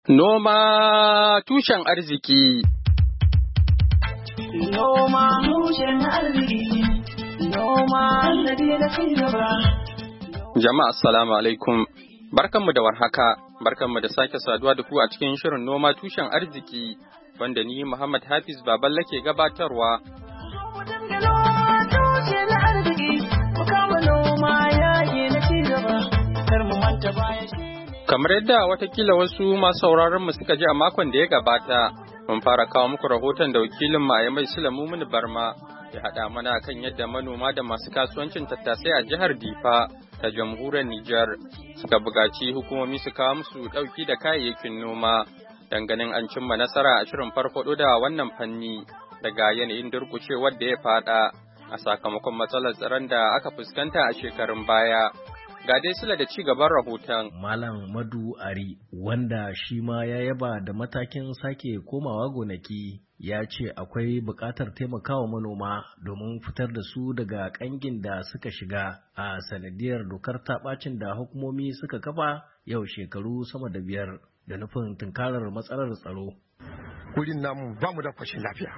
Noma tushen arziki. Noma tushen arziki. Noma sannadi na cigaba. Jama'a assalamu alaikum. Barkanmu da warhaka. Barkanmu da sake saduwa da ku a cikin shirin noma tushen arziki wanda ni Muhammad Hafiz Baballe ke gabatarwa. Kamar yadda watakila wasu masu sauraron mu suka ji a makon da ya gabata, mun fara kawo muku rahoton da wakilin mu mai Sulamu Muni Barma ya haɗa mana kan yadda manoma da masu kasuwancin tattasai a jihar Difa ta jamhuriyar Nijar suka buƙaci hukumomi su kawo musu ɗauki da kayayyakin noma dan ganin an cimma nasara a shirin farfaɗo da wannan fanni daga yanayin durƙushewar da ya faɗa a sakamakon matsalar tsaron da aka fuskanta a shekarun baya. Ga dai Sula da ci gaban rahoton. Malam Madu Ari, wanda shi ma ya yaba da matakin sake komawa gonaki, ya ce akwai buƙatar taimakawa manoma domin fitar da su daga ƙangin da suka shiga a sanadiyar dokar taɓacin da hukumomi suka kafa yau shekaru sama da 5 da nufin tunkarar matsalar tsaro. Wurin namu ba mu da fashin lafiya,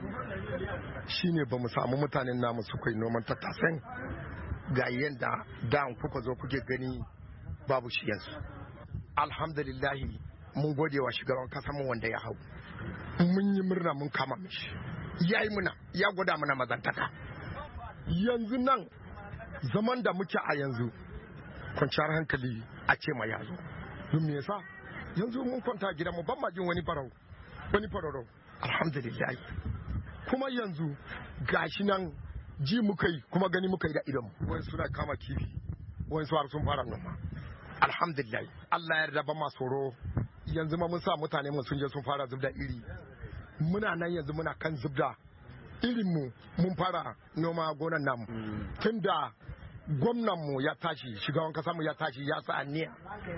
shine ba mu samu mutanen namu su kai noman tattasan ga yadda da kuka zo kuke gani babu shi yanzu. Alhamdulillahi mun gode wa shugaban kasanmu wanda ya hau, mun yi murna mun kama mishi, ya yi muna, ya gwada mana mazantaka. Yanzu nan zaman da muke a yanzu kwanciyar hankali a ce ma yazo. Don me yasa yanzu mun kwanta gida mu ban ma jin wani fararo. Alhamdulillahi kuma yanzu gashi nan ji muka yi kuma gani muka yi da idon wani suna kama kifi wani su har sun fara noma. Alhamdulillah Allah ya yarda ba ma tsoro. Yanzu ma mun sa mutane mu sun je sun fara zubda iri, muna nan yanzu muna kan zubda irin mu, mun fara noma gonan namu tunda gwamnan mu ya tashi, shugaban kasa mu ya tashi, ya sa aniya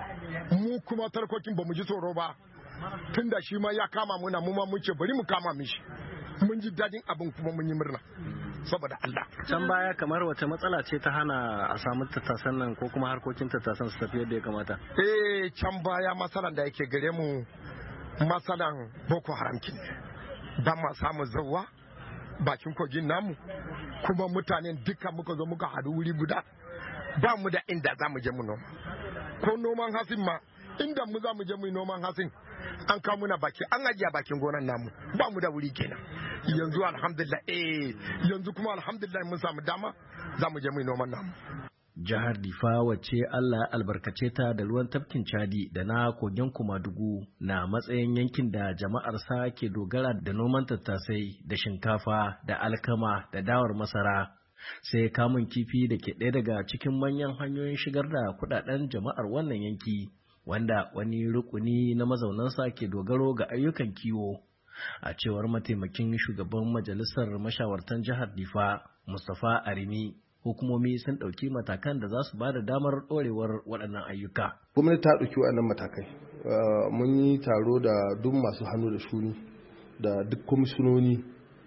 mu kuma tarkokin ba mu ji tsoro ba tunda shi ma ya kama muna, mu ma mun ce bari mu kama mishi. Mun ji dadin abin kuma mun yi murna saboda Allah. Can baya kamar wace matsala ce ta hana a samu tattasan nan ko kuma harkokin tattasan su tafi yadda ya kamata? Can baya matsalan da yake gare mu matsalan Boko Haram kin ba ma samu zawwa bakin kogin namu, kuma mutanen duka muka zo muka haɗu wuri guda, ba mu da inda za mu je mu noma. Ko noman hasin ma inda mu za mu je mu noman hasin an kawo muna baki, an ajiye bakin gonan namu, ba mu da wuri kenan. Yanzu alhamdulillah yanzu kuma alhamdulillah mun samu dama za mu je mu noman namu. Jihar Difa wacce Allah ya albarkace ta da ruwan tafkin Chadi da na kogin Kumadugu na matsayin yankin da jama'ar sa ke dogara da noman tattasai da shinkafa da alkama da dawar masara. Sai kamun kifi da ke ɗaya daga cikin manyan hanyoyin shigar da kuɗaɗen jama'ar wannan yanki, wanda wani rukuni na mazaunansa ke dogaro ga ayyukan kiwo. A cewar mataimakin shugaban majalisar mashawartan jihar Difa, Mustapha Arimi, hukumomi sun ɗauki matakan da za su ba da damar ɗorewar waɗannan ayyuka. Gwamnati ta ɗauki waɗannan matakai. Mun yi taro da duk masu hannu da shuni da duk kwamishinoni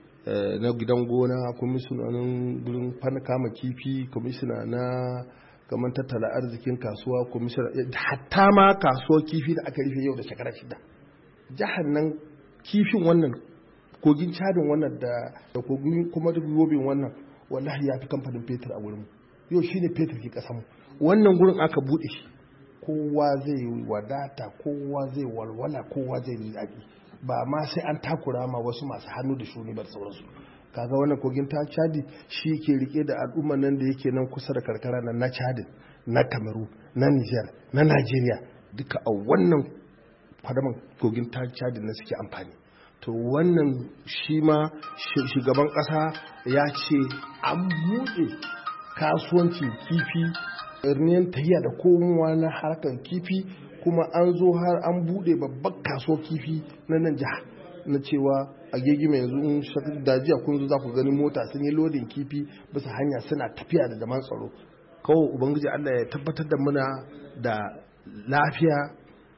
na gidan gona, kwamishinonin gurin kama kifi, kwamishina na kamar tattala arzikin kasuwa, kwamishina hatta ma kasuwar kifi da aka rufe yau da shekara 6. Jihar nan kifin wannan kogin Chadin wannan da kogin kuma da gobin wannan wallahi ya fi kamfanin fetur a wurin. Yau shine fetur ke kasan wannan gurin aka bude shi, kowa zai wadata, kowa zai walwala, kowa zai yi daɗi, ba ma sai an takura ma wasu masu hannu da shuni ba sauransu. Kaga wannan kogin ta Chadi shi ke rike da al'umma nan da yake nan kusa da karkara nan na Chadin, na Kamaru, na Niger, na Najeriya, duka a wannan fadaman kogin ta Chadin na suke amfani. To wannan shi ma shugaban ƙasa ya ce an buɗe kasuwancin kifi, irniyan tahiya da komowa na harkar kifi, kuma an zo har an buɗe babban kasuwar kifi na nan jiha, na cewa a gegime yanzu in dajiya kun zo za ku gani mota sun yi lodin kifi bisa hanya suna tafiya da zaman tsaro. Kawai ubangiji Allah ya tabbatar da muna da lafiya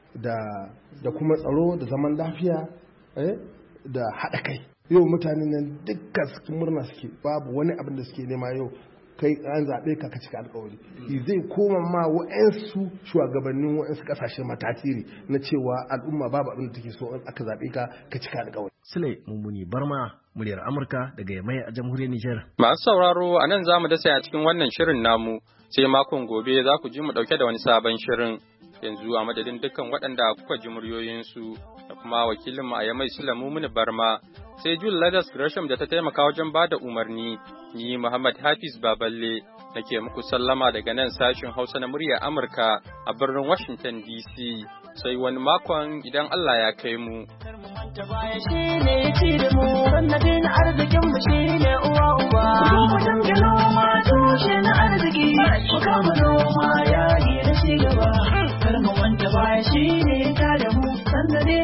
da kuma tsaro da zaman lafiya da haɗa kai. Yau mutane nan dukkan cikin murna suke, babu wani abin da suke nema yau kai an zaɓe ka cika alkawari zai koma ma wa'ansu shugabannin wa'ansu ƙasashen matasiri na cewa al'umma babu abin da take so in aka zaɓe ka cika alkawari. Sule Mummuni Barma, muryar Amurka daga Yamai a jamhuriyar Nijar. Masu sauraro a nan za mu dasa a cikin wannan shirin namu sai makon gobe za ku ji mu ɗauke da wani sabon shirin. Yanzu a madadin dukkan waɗanda kuka ji muryoyinsu da kuma wakilinmu a Yamai Sule Mummuni Barma sai Jul Ladas Gresham da ta taimaka wajen ba da umarni, ni Muhammad Hafiz Baballe nake muku sallama daga nan sashin Hausa na muryar Amurka a birnin Washington DC. Sai wani makon idan Allah ya kai mu. Ta baya shi ne ya ci da mu, sannadin arzikin mu shi ne uwa uba. Mu dinga noma tushe na arziki, mu kama noma yayi na ci gaba. Kar mu manta baya shi ne ya ta da mu, sannadin